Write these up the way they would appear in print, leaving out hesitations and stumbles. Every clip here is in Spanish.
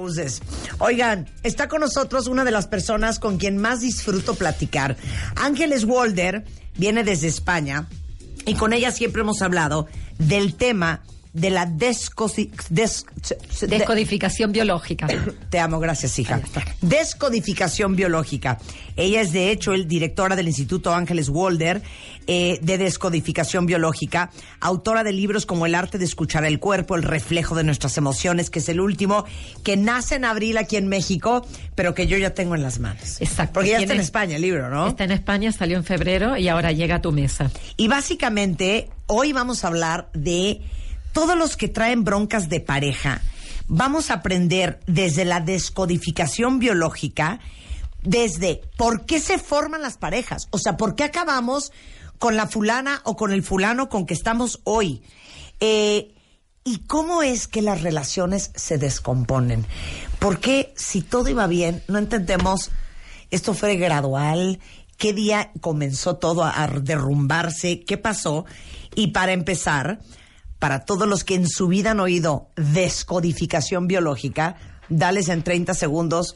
Roses. Oigan, está con nosotros una de las personas con quien más disfruto platicar. Ángeles Walder viene desde España y con ella siempre hemos hablado del tema de la descodificación biológica. Te amo, gracias, hija. Descodificación biológica. Ella es, de hecho, directora del Instituto Ángeles Walder de Descodificación Biológica, autora de libros como El arte de escuchar el cuerpo, El reflejo de nuestras emociones, que es el último, que nace en abril aquí en México, pero que yo ya tengo en las manos. Exacto. Porque ya está en España el libro, ¿no? Está en España, salió en febrero y ahora llega a tu mesa. Y básicamente, hoy vamos a hablar de todos los que traen broncas de pareja. Vamos a aprender desde la descodificación biológica, desde por qué se forman las parejas. O sea, por qué acabamos con la fulana o con el fulano con que estamos hoy. Y cómo es que las relaciones se descomponen. ¿Por qué, si todo iba bien, no entendemos esto fue gradual? ¿Qué día comenzó todo a derrumbarse? ¿Qué pasó? Y para empezar, para todos los que en su vida han oído descodificación biológica, dales en 30 segundos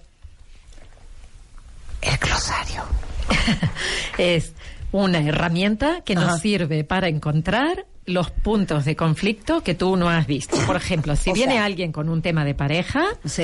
el glosario. Es una herramienta que nos sirve para encontrar los puntos de conflicto que tú no has visto. Por ejemplo, si viene alguien con un tema de pareja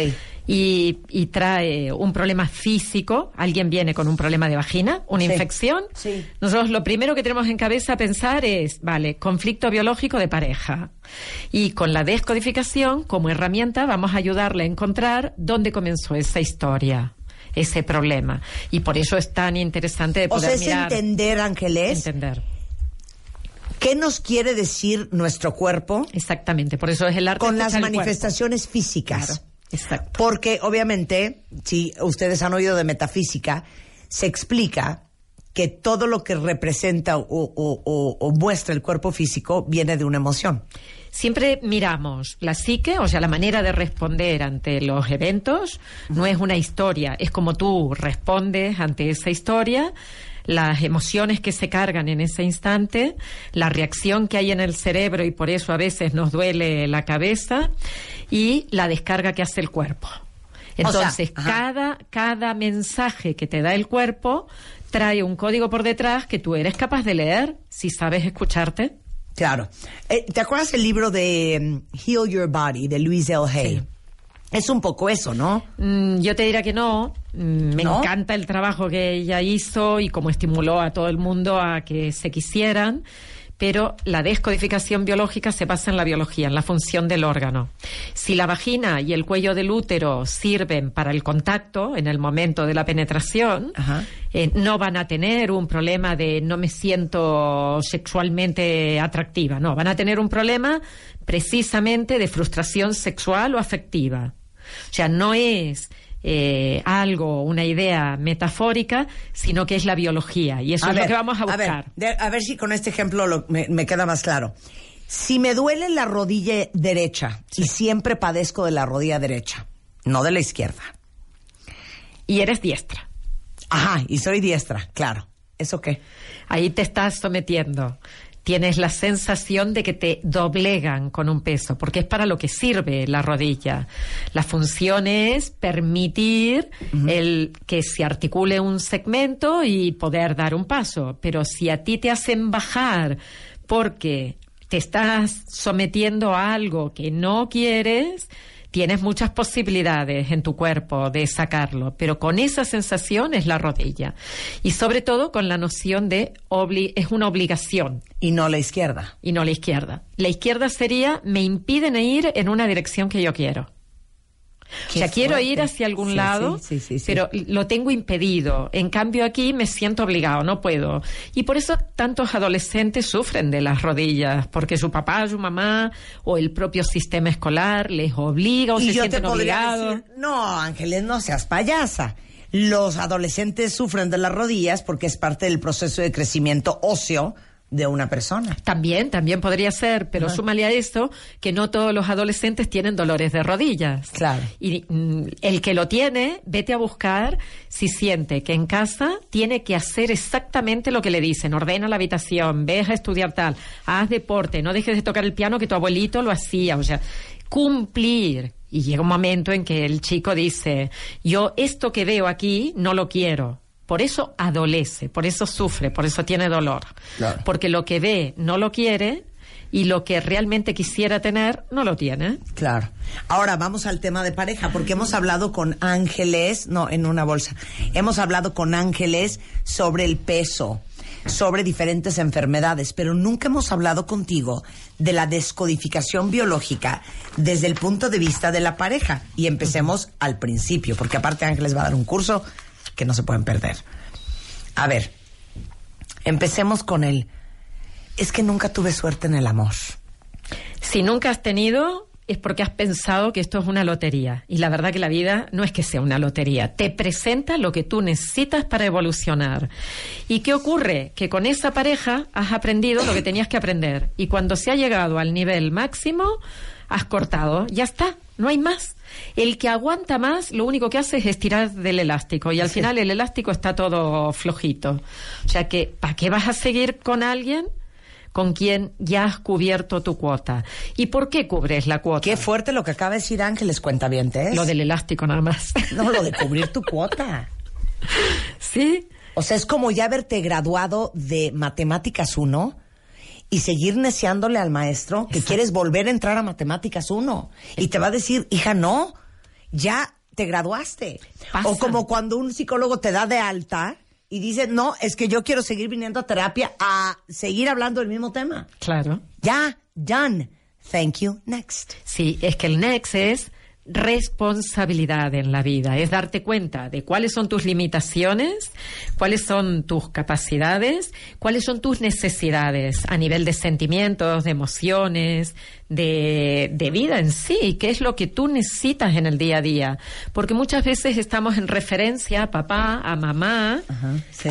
y trae un problema físico, alguien viene con un problema de vagina, una infección, nosotros lo primero que tenemos en cabeza pensar es, vale, conflicto biológico de pareja. Y con la descodificación, como herramienta, vamos a ayudarle a encontrar dónde comenzó esa historia, ese problema. Y por eso es tan interesante de poder mirar. Entender, Ángeles. Entender. ¿Qué nos quiere decir nuestro cuerpo? Exactamente, por eso es el arte con las manifestaciones físicas. Claro, exacto. Porque obviamente, si ustedes han oído de metafísica, se explica que todo lo que representa o muestra el cuerpo físico viene de una emoción. Siempre miramos la psique, o sea, la manera de responder ante los eventos, no es una historia, es como tú respondes ante esa historia, las emociones que se cargan en ese instante, la reacción que hay en el cerebro y por eso a veces nos duele la cabeza y la descarga que hace el cuerpo. Entonces, cada mensaje que te da el cuerpo trae un código por detrás que tú eres capaz de leer si sabes escucharte. Claro. ¿Te acuerdas el libro de Heal Your Body de Louise L. Hay? Sí. Es un poco eso, ¿no? Yo te diría que no. Me encanta el trabajo que ella hizo y cómo estimuló a todo el mundo a que se quisieran, pero la descodificación biológica se basa en la biología, en la función del órgano. Si la vagina y el cuello del útero sirven para el contacto en el momento de la penetración, no van a tener un problema de no me siento sexualmente atractiva, no, van a tener un problema precisamente de frustración sexual o afectiva. O sea, no es una idea metafórica, sino que es la biología. Y eso es lo que vamos a buscar. A ver si con este ejemplo me queda más claro. Si me duele la rodilla derecha y siempre padezco de la rodilla derecha, no de la izquierda. Y eres diestra. Ajá, y soy diestra, claro. ¿Eso qué? Ahí te estás sometiendo. Tienes la sensación de que te doblegan con un peso, porque es para lo que sirve la rodilla. La función es permitir que se articule un segmento y poder dar un paso. Pero si a ti te hacen bajar porque te estás sometiendo a algo que no quieres, tienes muchas posibilidades en tu cuerpo de sacarlo, pero con esa sensación es la rodilla. Y sobre todo con la noción de es una obligación. Y no la izquierda. Y no la izquierda. La izquierda sería, me impiden ir en una dirección que yo quiero. O sea, quiero ir hacia algún lado, pero lo tengo impedido. En cambio, aquí me siento obligado, no puedo. Y por eso tantos adolescentes sufren de las rodillas, porque su papá, su mamá o el propio sistema escolar les obliga o se sienten obligados. Decir, no, Ángeles, no seas payasa. Los adolescentes sufren de las rodillas porque es parte del proceso de crecimiento óseo de una persona. También podría ser, pero súmale a esto que no todos los adolescentes tienen dolores de rodillas. Claro. Y el que lo tiene, vete a buscar si siente que en casa tiene que hacer exactamente lo que le dicen. Ordena la habitación, ve a estudiar tal, haz deporte, no dejes de tocar el piano que tu abuelito lo hacía. O sea, cumplir Y llega un momento en que el chico dice, yo esto que veo aquí no lo quiero. Por eso adolece, por eso sufre, por eso tiene dolor. Claro. Porque lo que ve no lo quiere y lo que realmente quisiera tener no lo tiene. Claro. Ahora vamos al tema de pareja, porque hemos hablado con Ángeles, en una bolsa. Hemos hablado con Ángeles sobre el peso, sobre diferentes enfermedades, pero nunca hemos hablado contigo de la descodificación biológica desde el punto de vista de la pareja. Y empecemos al principio, porque aparte Ángeles va a dar un curso que no se pueden perder. A ver, empecemos con es que nunca tuve suerte en el amor. Si nunca has tenido, es porque has pensado que esto es una lotería. Y la verdad que la vida no es que sea una lotería. Te presenta lo que tú necesitas para evolucionar. ¿Y qué ocurre? Que con esa pareja has aprendido lo que tenías que aprender. Y cuando se ha llegado al nivel máximo, has cortado. Ya está, no hay más. El que aguanta más, lo único que hace es estirar del elástico. Y al final el elástico está todo flojito. O sea que, ¿para qué vas a seguir con alguien con quien ya has cubierto tu cuota? ¿Y por qué cubres la cuota? Qué fuerte lo que acaba de decir Ángeles, cuentavientes. Lo del elástico nada más. No, lo de cubrir tu cuota. ¿Sí? O sea, es como ya haberte graduado de Matemáticas 1 y seguir neciándole al maestro que quieres volver a entrar a Matemáticas 1. Y te va a decir, hija, no, ya te graduaste. Pasa. O como cuando un psicólogo te da de alta y dice, no, es que yo quiero seguir viniendo a terapia a seguir hablando del mismo tema. Claro. Ya, done. Thank you, next. Sí, es que el next es responsabilidad en la vida, es darte cuenta de cuáles son tus limitaciones, cuáles son tus capacidades, cuáles son tus necesidades a nivel de sentimientos, de emociones, de vida en sí, qué es lo que tú necesitas en el día a día. Porque muchas veces estamos en referencia a papá, a mamá, sí,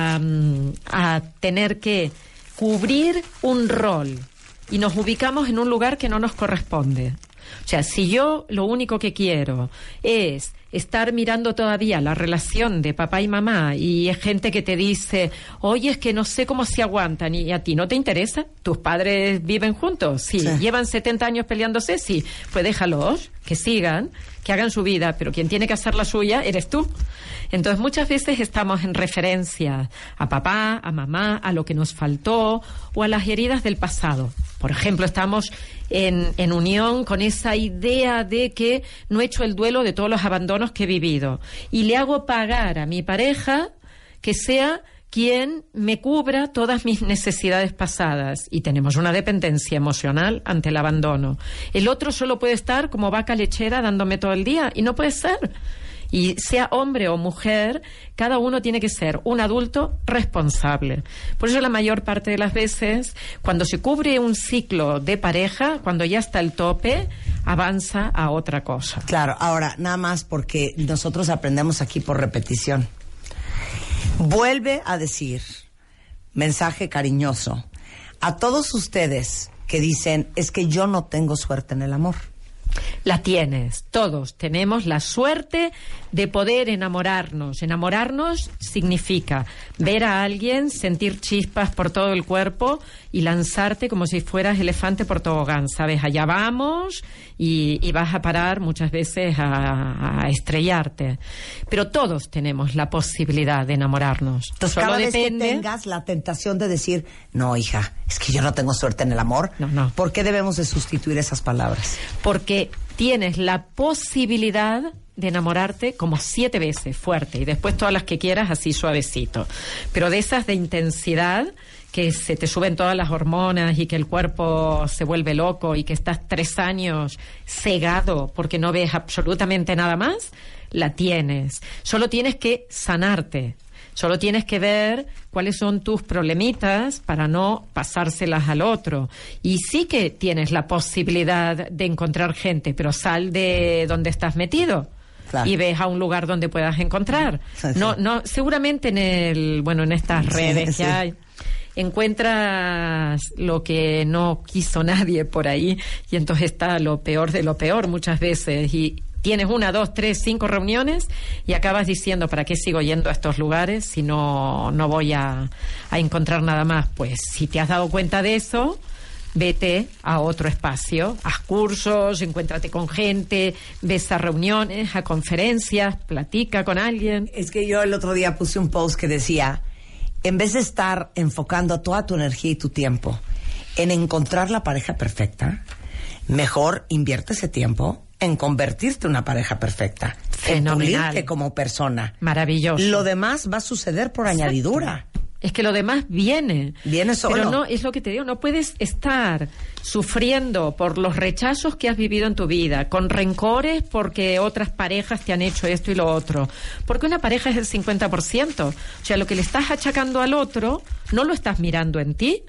a tener que cubrir un rol y nos ubicamos en un lugar que no nos corresponde. O sea, si yo lo único que quiero es estar mirando todavía la relación de papá y mamá y es gente que te dice, oye, es que no sé cómo se aguantan y a ti no te interesa, tus padres viven juntos, sí. Llevan 70 años peleándose, sí, pues déjalos, que sigan, que hagan su vida, pero quien tiene que hacer la suya eres tú. Entonces muchas veces estamos en referencia a papá, a mamá, a lo que nos faltó o a las heridas del pasado. Por ejemplo, estamos en unión con esa idea de que no he hecho el duelo de todos los abandonos que he vivido y le hago pagar a mi pareja que sea quien me cubra todas mis necesidades pasadas y tenemos una dependencia emocional ante el abandono. El otro solo puede estar como vaca lechera dándome todo el día y no puede ser. Y sea hombre o mujer, cada uno tiene que ser un adulto responsable. Por eso la mayor parte de las veces, cuando se cubre un ciclo de pareja, cuando ya está el tope, avanza a otra cosa. Claro, ahora, nada más porque nosotros aprendemos aquí por repetición. Vuelve a decir, mensaje cariñoso, a todos ustedes que dicen, es que yo no tengo suerte en el amor. La tienes, todos tenemos la suerte de poder enamorarnos. Enamorarnos significa ver a alguien, sentir chispas por todo el cuerpo y lanzarte como si fueras elefante por tobogán, ¿sabes? Allá vamos y vas a parar muchas veces a estrellarte. Pero todos tenemos la posibilidad de enamorarnos. Entonces, cada vez que tengas la tentación de decir, no, hija, es que yo no tengo suerte en el amor, no. ¿Por qué debemos de sustituir esas palabras? Porque tienes la posibilidad de enamorarte como 7 veces fuerte y después todas las que quieras así suavecito. Pero de esas de intensidad que se te suben todas las hormonas y que el cuerpo se vuelve loco y que estás 3 años cegado porque no ves absolutamente nada más, la tienes. Solo tienes que sanarte. Solo tienes que ver cuáles son tus problemitas para no pasárselas al otro. Y sí que tienes la posibilidad de encontrar gente, pero sal de donde estás metido. Claro. Y ves a un lugar donde puedas encontrar. Sí. No, seguramente en estas redes que hay encuentras lo que no quiso nadie por ahí y entonces está lo peor de lo peor muchas veces y tienes 1, 2, 3, 5 reuniones y acabas diciendo, ¿para qué sigo yendo a estos lugares si no voy a encontrar nada más? Pues si te has dado cuenta de eso, vete a otro espacio, haz cursos, encuéntrate con gente, ves a reuniones, a conferencias, platica con alguien. Es que yo el otro día puse un post que decía, en vez de estar enfocando toda tu energía y tu tiempo en encontrar la pareja perfecta, mejor invierte ese tiempo en convertirte en una pareja perfecta. Fenomenal. En pulirte como persona. Maravilloso. Lo demás va a suceder por añadidura. Es que lo demás viene. Viene solo. Pero no, es lo que te digo, no puedes estar sufriendo por los rechazos que has vivido en tu vida, con rencores porque otras parejas te han hecho esto y lo otro. Porque una pareja es el 50%. O sea, lo que le estás achacando al otro, no lo estás mirando en ti.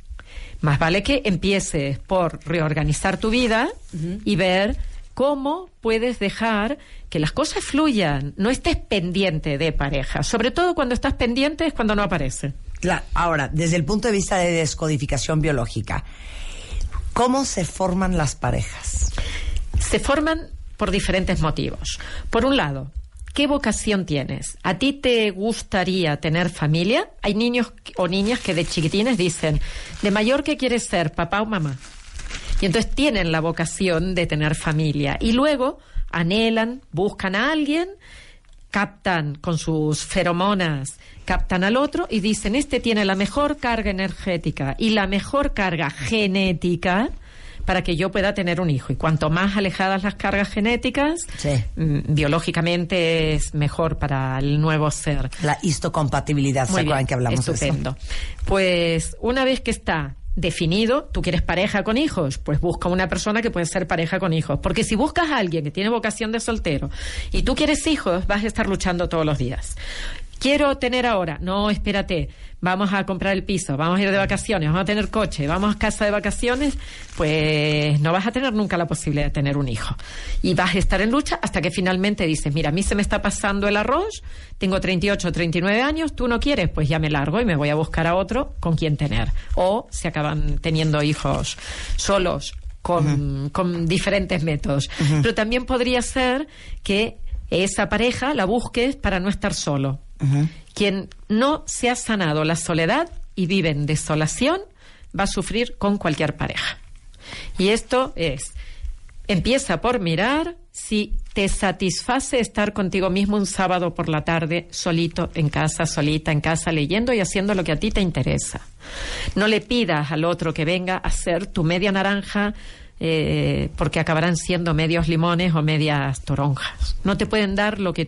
Más vale que empieces por reorganizar tu vida y ver cómo puedes dejar que las cosas fluyan. No estés pendiente de pareja. Sobre todo cuando estás pendiente es cuando no aparece. Claro. Ahora, desde el punto de vista de descodificación biológica, ¿cómo se forman las parejas? Se forman por diferentes motivos. Por un lado, ¿qué vocación tienes? ¿A ti te gustaría tener familia? Hay niños o niñas que de chiquitines dicen, ¿de mayor qué quieres ser, papá o mamá? Y entonces tienen la vocación de tener familia. Y luego anhelan, buscan a alguien, captan con sus feromonas, captan al otro y dicen, este tiene la mejor carga energética y la mejor carga genética para que yo pueda tener un hijo. Y cuanto más alejadas las cargas genéticas, biológicamente es mejor para el nuevo ser. La histocompatibilidad, ¿se acuerdan que hablamos de eso? Estupendo. Pues una vez que está definido, tú quieres pareja con hijos, pues busca una persona que puede ser pareja con hijos. Porque si buscas a alguien que tiene vocación de soltero y tú quieres hijos, vas a estar luchando todos los días. Quiero tener ahora. No, espérate. Vamos a comprar el piso, vamos a ir de vacaciones, vamos a tener coche, vamos a casa de vacaciones, pues no vas a tener nunca la posibilidad de tener un hijo. Y vas a estar en lucha hasta que finalmente dices, mira, a mí se me está pasando el arroz, tengo 38, 39 años, tú no quieres, pues ya me largo y me voy a buscar a otro con quien tener. O se acaban teniendo hijos solos con diferentes métodos. Pero también podría ser que esa pareja la busques para no estar solo. Quien no se ha sanado la soledad y vive en desolación va a sufrir con cualquier pareja. Y esto empieza por mirar si te satisface estar contigo mismo un sábado por la tarde, solito en casa, solita en casa, leyendo y haciendo lo que a ti te interesa. No le pidas al otro que venga a ser tu media naranja, porque acabarán siendo medios limones o medias toronjas. No te pueden dar lo que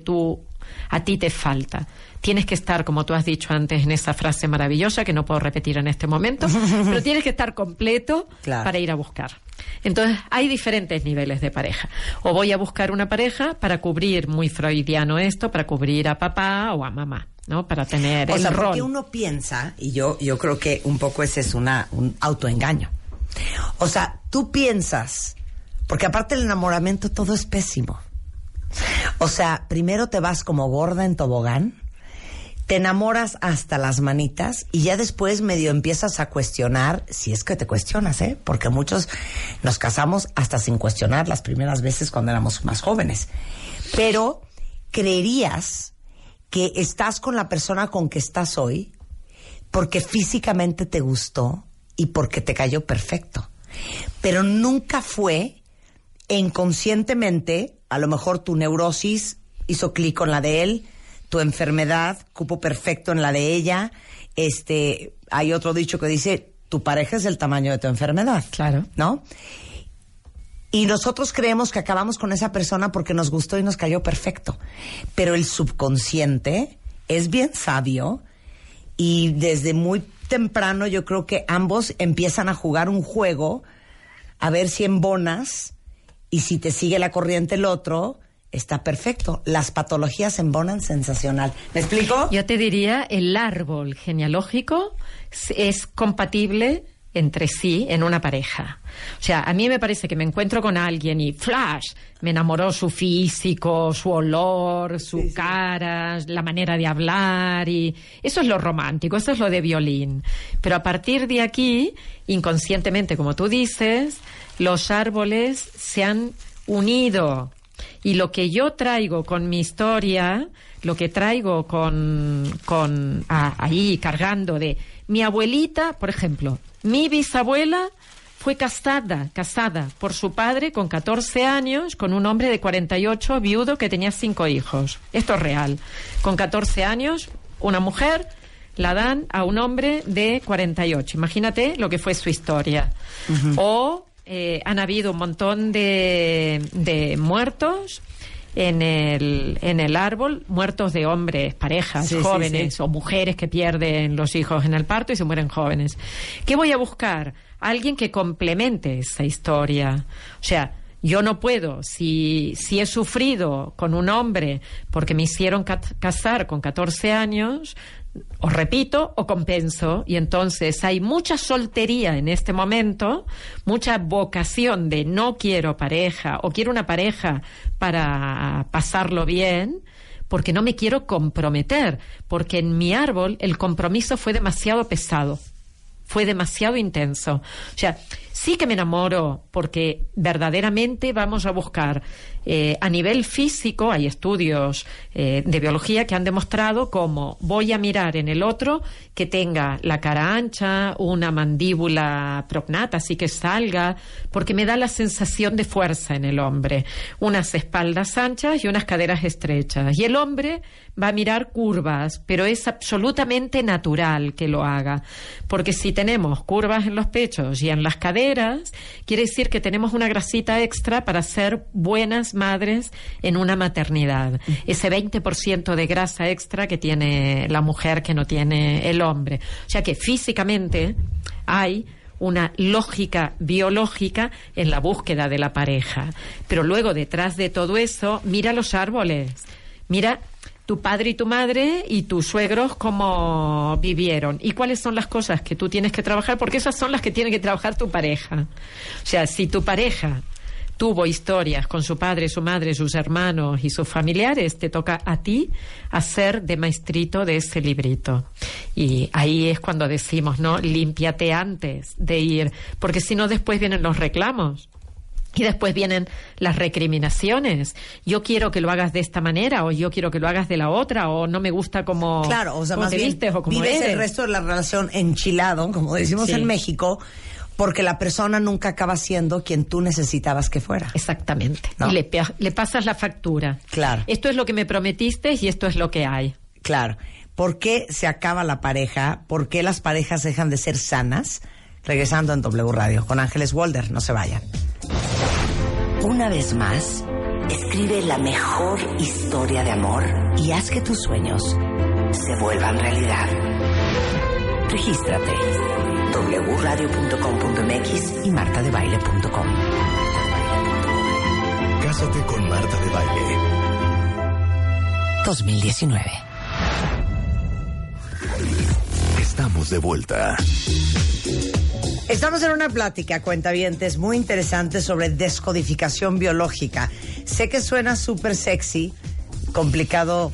a ti te falta. Tienes que estar, como tú has dicho antes, en esa frase maravillosa que no puedo repetir en este momento, pero tienes que estar completo para ir a buscar. Entonces, hay diferentes niveles de pareja. O voy a buscar una pareja para cubrir, muy freudiano esto, para cubrir a papá o a mamá, ¿no? Para tener el rol. Porque uno piensa, y yo creo que un poco ese es un autoengaño. O sea, tú piensas, porque aparte el enamoramiento todo es pésimo. O sea, primero te vas como gorda en tobogán, te enamoras hasta las manitas y ya después medio empiezas a cuestionar, si es que te cuestionas, porque muchos nos casamos hasta sin cuestionar las primeras veces cuando éramos más jóvenes. Pero creerías que estás con la persona con que estás hoy porque físicamente te gustó y porque te cayó perfecto. Pero nunca fue inconscientemente, a lo mejor tu neurosis hizo clic con la de él, tu enfermedad cupo perfecto en la de ella. Hay otro dicho que dice, tu pareja es el tamaño de tu enfermedad. Claro. ¿No? Y nosotros creemos que acabamos con esa persona porque nos gustó y nos cayó perfecto. Pero el subconsciente es bien sabio y desde muy temprano yo creo que ambos empiezan a jugar un juego a ver si embonas y si te sigue la corriente el otro, está perfecto. Las patologías embonan sensacional. ¿Me explico? Yo te diría, el árbol genealógico es compatible entre sí en una pareja. O sea, a mí me parece que me encuentro con alguien y ¡flash! Me enamoró su físico, su olor, su cara, la manera de hablar, y eso es lo romántico, eso es lo de violín. Pero a partir de aquí, inconscientemente, como tú dices, los árboles se han unido. Y lo que yo traigo con mi historia, lo que traigo ahí cargando de mi abuelita, por ejemplo, mi bisabuela fue casada por su padre con 14 años, con un hombre de 48, viudo, que tenía 5 hijos. Esto es real. Con 14 años, una mujer la dan a un hombre de 48. Imagínate lo que fue su historia. Uh-huh. O han habido un montón de muertos en el árbol, muertos de hombres, parejas, jóvenes, o mujeres que pierden los hijos en el parto y se mueren jóvenes. ¿Qué voy a buscar? Alguien que complemente esa historia. O sea, yo no puedo, si he sufrido con un hombre porque me hicieron casar con 14 años, o repito o compenso, y entonces hay mucha soltería en este momento, mucha vocación de no quiero pareja o quiero una pareja para pasarlo bien, porque no me quiero comprometer, porque en mi árbol el compromiso fue demasiado pesado, fue demasiado intenso. O sea, sí que me enamoro porque verdaderamente vamos a buscar a nivel físico, hay estudios de biología que han demostrado cómo voy a mirar en el otro que tenga la cara ancha, una mandíbula prognata, así que salga, porque me da la sensación de fuerza en el hombre, unas espaldas anchas y unas caderas estrechas, y el hombre va a mirar curvas, pero es absolutamente natural que lo haga, porque si tenemos curvas en los pechos y en las caderas, quiere decir que tenemos una grasita extra para ser buenas madres en una maternidad. Ese 20% de grasa extra que tiene la mujer que no tiene el hombre. O sea que físicamente hay una lógica biológica en la búsqueda de la pareja. Pero luego, detrás de todo eso, mira los árboles. Mira tu padre y tu madre y tus suegros cómo vivieron y cuáles son las cosas que tú tienes que trabajar, porque esas son las que tiene que trabajar tu pareja. O sea, si tu pareja tuvo historias con su padre, su madre, sus hermanos y sus familiares, te toca a ti hacer de maestrito de ese librito. Y ahí es cuando decimos, ¿no? Límpiate antes de ir, porque si no después vienen los reclamos. Y después vienen las recriminaciones. Yo quiero que lo hagas de esta manera, o yo quiero que lo hagas de la otra, o no me gusta como, claro, o sea, como más te bien vistes o como vives eres. El resto de la relación enchilado, como decimos en México, porque la persona nunca acaba siendo quien tú necesitabas que fuera. Exactamente. ¿No? Y le pasas la factura. Claro. Esto es lo que me prometiste y esto es lo que hay. Claro. ¿Por qué se acaba la pareja? ¿Por qué las parejas dejan de ser sanas? Regresando en W Radio con Ángeles Walder. No se vayan. Una vez más, escribe la mejor historia de amor y haz que tus sueños se vuelvan realidad. Regístrate. wradio.com.mx y martadebaile.com. Cásate con Marta de Baile. 2019. Estamos de vuelta. Estamos en una plática, cuentavientes, muy interesante sobre descodificación biológica. Sé que suena súper sexy, complicado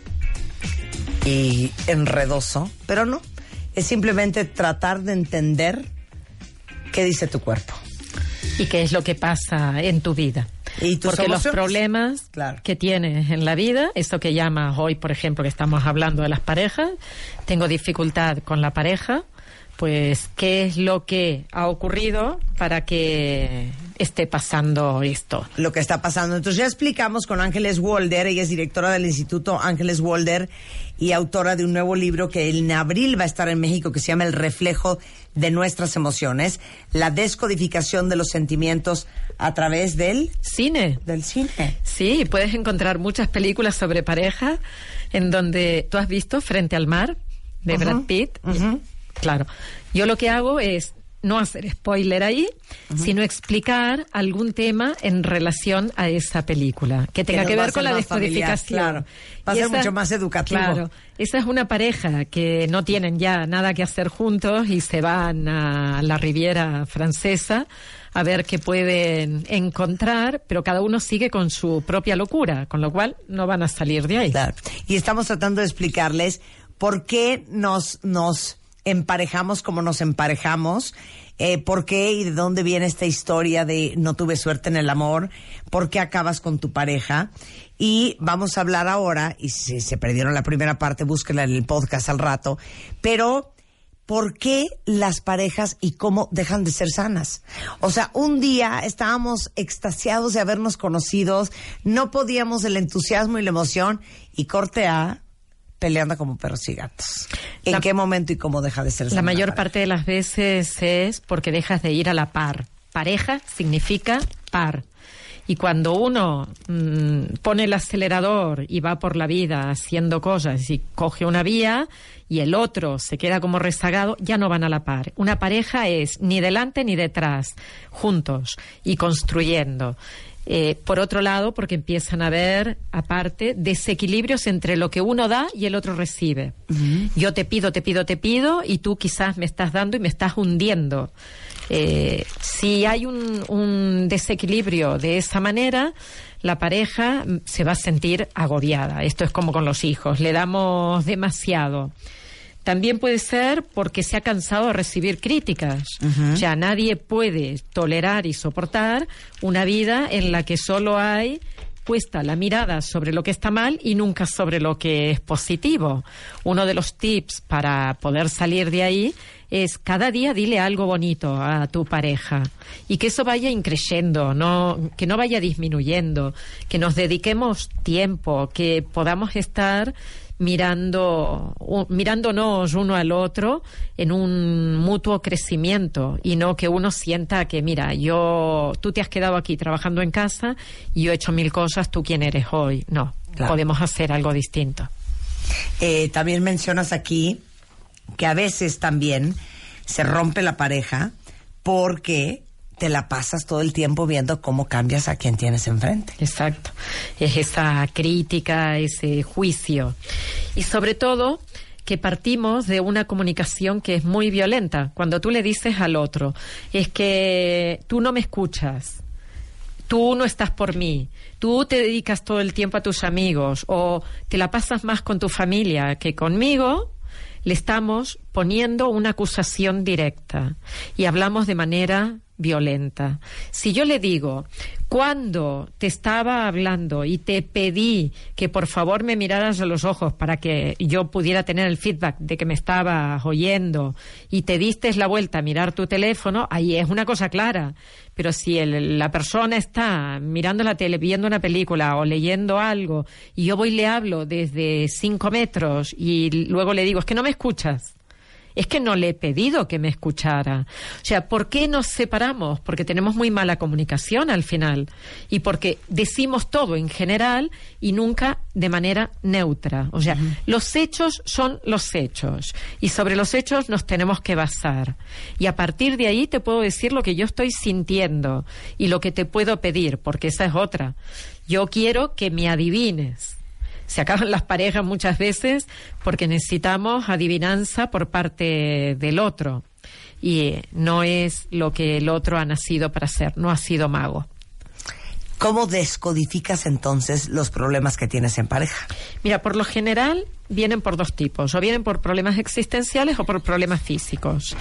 y enredoso, pero no. Es simplemente tratar de entender qué dice tu cuerpo. Y qué es lo que pasa en tu vida. ¿Y tus Porque emociones? los problemas que tienes en la vida, esto que llamas hoy, por ejemplo, que estamos hablando de las parejas, tengo dificultad con la pareja, pues qué es lo que ha ocurrido para que esté pasando esto. Lo que está pasando. Entonces ya explicamos con Ángeles Walder, ella es directora del Instituto Ángeles Walder y autora de un nuevo libro que en abril va a estar en México, que se llama El reflejo de nuestras emociones, la descodificación de los sentimientos a través del cine. Del cine. Sí, puedes encontrar muchas películas sobre pareja en donde tú has visto Frente al mar de Brad Pitt. Claro, yo lo que hago es no hacer spoiler ahí, sino explicar algún tema en relación a esa película, que tenga que ver con la descodificación. Claro, va a ser mucho más educativo. Claro, esa es una pareja que no tienen ya nada que hacer juntos y se van a la Riviera Francesa a ver qué pueden encontrar, pero cada uno sigue con su propia locura, con lo cual no van a salir de ahí. Claro. Y estamos tratando de explicarles por qué nos emparejamos como nos emparejamos, por qué y de dónde viene esta historia de no tuve suerte en el amor, por qué acabas con tu pareja. Y vamos a hablar ahora, y si se perdieron la primera parte, búsquenla en el podcast al rato, pero ¿por qué las parejas y cómo dejan de ser sanas? O sea, un día estábamos extasiados de habernos conocidos, no podíamos el entusiasmo y la emoción, y corte A, peleando como perros y gatos. ¿En qué momento y cómo deja de ser sana? La mayor parte de las veces es porque dejas de ir a la par. Pareja significa par. Y cuando uno pone el acelerador y va por la vida haciendo cosas y coge una vía y el otro se queda como rezagado, ya no van a la par. Una pareja es ni delante ni detrás, juntos y construyendo. Por otro lado, porque empiezan a haber, aparte, desequilibrios entre lo que uno da y el otro recibe. Uh-huh. Yo te pido y tú quizás me estás dando y me estás hundiendo. Si hay un desequilibrio de esa manera, la pareja se va a sentir agobiada. Esto es como con los hijos, le damos demasiado. También puede ser porque se ha cansado de recibir críticas. Uh-huh. O sea, nadie puede tolerar y soportar una vida en la que solo hay puesta la mirada sobre lo que está mal y nunca sobre lo que es positivo. Uno de los tips para poder salir de ahí es cada día dile algo bonito a tu pareja y que eso vaya increciendo, que no vaya disminuyendo, que nos dediquemos tiempo, que podamos estar mirándonos uno al otro en un mutuo crecimiento y no que uno sienta que, mira, tú te has quedado aquí trabajando en casa y yo he hecho 1000 cosas, ¿tú quién eres hoy? No, claro. Podemos hacer algo distinto. También mencionas aquí que a veces también se rompe la pareja porque te la pasas todo el tiempo viendo cómo cambias a quien tienes enfrente. Exacto. Es esa crítica, ese juicio. Y sobre todo, que partimos de una comunicación que es muy violenta. Cuando tú le dices al otro, es que tú no me escuchas, tú no estás por mí, tú te dedicas todo el tiempo a tus amigos, o te la pasas más con tu familia que conmigo, le estamos poniendo una acusación directa y hablamos de manera violenta. Si yo le digo, cuando te estaba hablando y te pedí que por favor me miraras a los ojos para que yo pudiera tener el feedback de que me estabas oyendo y te diste la vuelta a mirar tu teléfono, ahí es una cosa clara. Pero si la persona está mirando la tele, viendo una película o leyendo algo y yo voy y le hablo desde 5 metros y luego le digo, es que no me escuchas. Es que no le he pedido que me escuchara. O sea, ¿por qué nos separamos? Porque tenemos muy mala comunicación al final y porque decimos todo en general y nunca de manera neutra. O sea, los hechos son los hechos y sobre los hechos nos tenemos que basar. Y a partir de ahí te puedo decir lo que yo estoy sintiendo y lo que te puedo pedir, porque esa es otra. Yo quiero que me adivines. Se acaban las parejas muchas veces porque necesitamos adivinanza por parte del otro. Y no es lo que el otro ha nacido para ser, no ha sido mago. ¿Cómo descodificas entonces los problemas que tienes en pareja? Mira, por lo general vienen por 2 tipos, o vienen por problemas existenciales o por problemas físicos.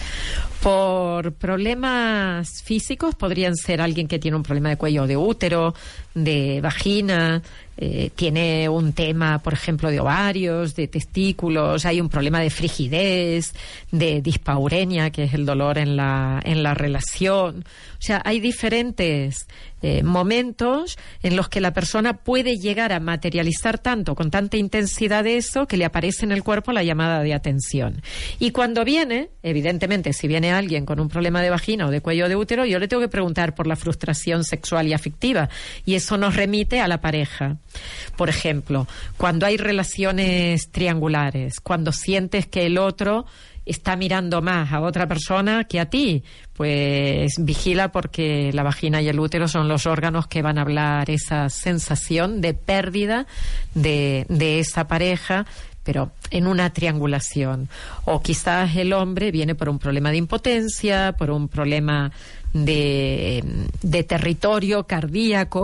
Por problemas físicos podrían ser alguien que tiene un problema de cuello de útero, de vagina, tiene un tema, por ejemplo, de ovarios, de testículos, hay un problema de frigidez, de dispaurenia, que es el dolor en la relación. O sea, hay diferentes momentos en los que la persona puede llegar a materializar tanto, con tanta intensidad de eso, que le aparece en el cuerpo la llamada de atención. Y cuando viene, evidentemente, si viene alguien con un problema de vagina o de cuello de útero, yo le tengo que preguntar por la frustración sexual y afectiva. Y eso nos remite a la pareja. Por ejemplo, cuando hay relaciones triangulares, cuando sientes que el otro está mirando más a otra persona que a ti, pues vigila, porque la vagina y el útero son los órganos que van a hablar esa sensación de pérdida de esa pareja, pero en una triangulación. O quizás el hombre viene por un problema de impotencia, por un problema de territorio cardíaco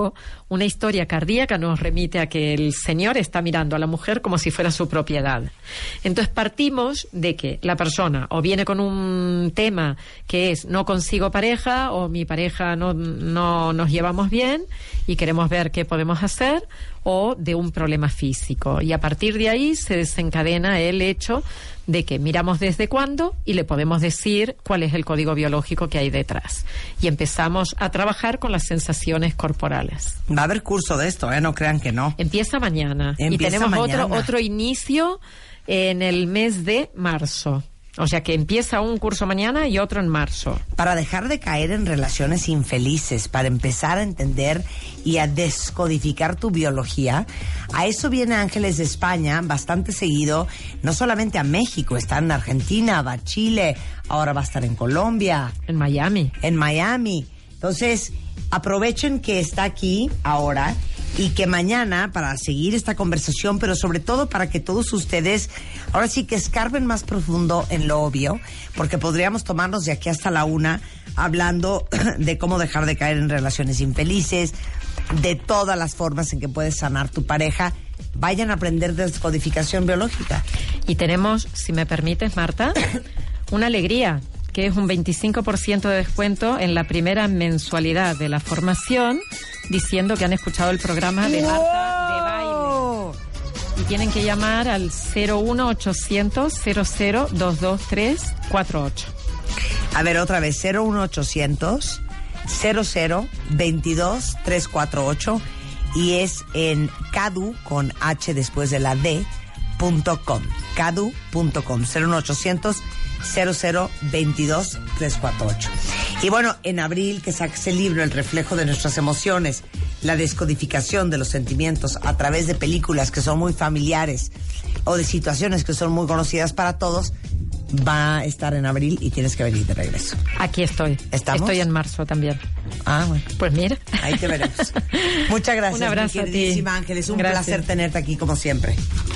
una historia cardíaca nos remite a que el señor está mirando a la mujer como si fuera su propiedad. Entonces partimos de que la persona o viene con un tema que es no consigo pareja, o mi pareja no nos llevamos bien y queremos ver qué podemos hacer, o de un problema físico. Y a partir de ahí se desencadena el hecho de que miramos desde cuándo y le podemos decir cuál es el código biológico que hay detrás. Y empezamos a trabajar con las sensaciones corporales. Va a haber curso de esto, no crean que no. Empieza mañana. Y tenemos otro inicio en el mes de marzo. O sea que empieza un curso mañana y otro en marzo. Para dejar de caer en relaciones infelices, para empezar a entender y a descodificar tu biología. A eso viene Ángeles de España bastante seguido, no solamente a México, está en Argentina, va a Chile, ahora va a estar en Colombia. En Miami. Entonces, aprovechen que está aquí ahora y que mañana, para seguir esta conversación, pero sobre todo para que todos ustedes ahora sí que escarben más profundo en lo obvio, porque podríamos tomarnos de aquí hasta la 1 hablando de cómo dejar de caer en relaciones infelices, de todas las formas en que puedes sanar tu pareja. Vayan a aprender descodificación biológica. Y tenemos, si me permites, Marta, una alegría, que es un 25% de descuento en la primera mensualidad de la formación, diciendo que han escuchado el programa de Marta de Baile. Y tienen que llamar al 01800 0022348. A ver, otra vez, 01800 0022348, y es en Cadu, con H después de la D.com. Cadu.com. 01800 0022348. Y bueno, en abril que saques el libro El reflejo de nuestras emociones, la descodificación de los sentimientos a través de películas que son muy familiares o de situaciones que son muy conocidas para todos, va a estar en abril y tienes que venir de regreso. Aquí estoy. ¿Estamos? Estoy en marzo también. Ah, bueno. Pues mira. Ahí te veremos. Muchas gracias, un abrazo, mi queridísima Ángeles. Un placer tenerte aquí como siempre.